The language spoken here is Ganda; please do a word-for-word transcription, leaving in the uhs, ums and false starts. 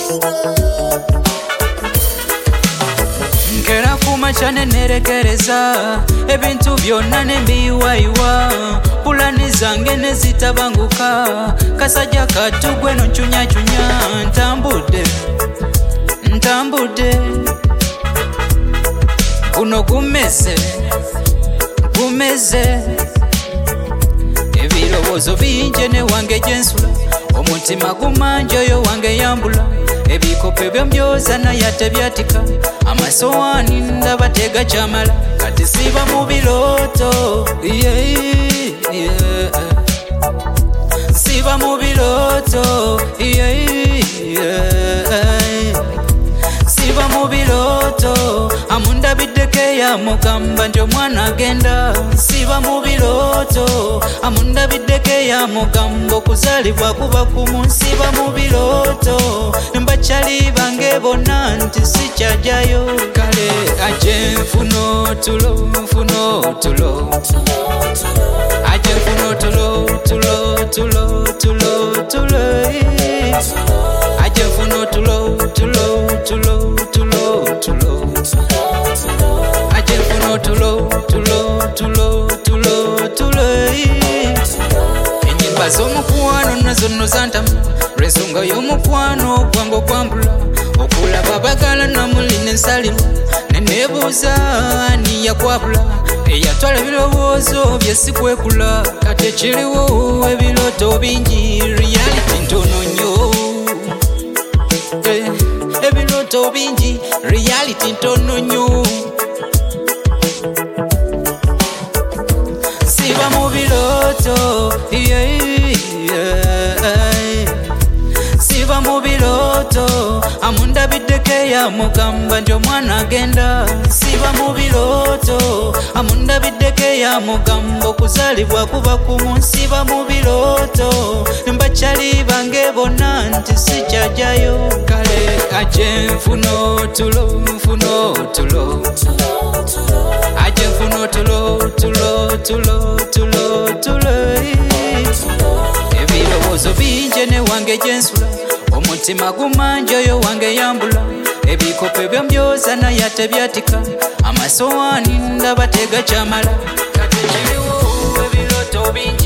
Nkera kumacha nerekereza ebintu byonna nembiyiwayiwa pulani zange nezitabanguka kasajja katugwe noncunya-cunya ntambudde ntambudde guno gumeze gumeze ebirowoozo bingi ne wange gyensula omutima gumanja oyo wange yambula ebikopo byomyoza naye ate byatika amasowaani ndaba tegakyamala kati siba mu birooto yeah, yeah. siba mu birooto yeah, yeah. siba mu birooto amundabiddeko yamugamba nti omwana agenda siba mu birooto amundabiddeko yamugamba okuzaalibwa kuba kumu siba mu birooto mbakyali bange bonna nti sikyajjayo kale aje nfuno tulo nfuno tulo aje nfuno tulo tulo tulo tulo tulo aje nfuno tulo tulo tulo tulo tulo aje nfuno tulo tulo tulo tulo tulo enyimba z'omukwano nazo nno zantamu lw'ensonga y'omukwano gwange okwambula okulaba abagala namuli nensalirwa neneebuuza ani yakwabula eyatwala ebirowoozo byesikwekula kati ekiriwo ebirooto bingi reality ntono nnyo ebirooto bingi reality ntono nnyo siba mu birooto yeah, yeah. siba mu birooto amundabiddeko yamugamba nti omwana agenda siba mu birooto amundabiddeko yamugamba okuzaalibwa kuba kumu siba mu birooto mbakyali bange bonna nti sikyajjayo kale aje nfuno tulo nfuno tulo aje nfuno tulo tulo tulo tulo tulo ebirowoozo bingi ne wange gyensula omutima gumanja oyo wange yambula ebikopo byomyoza naye ate byatika amasowaani ndaba tegakyamala kati kiriwo ebirooto bingi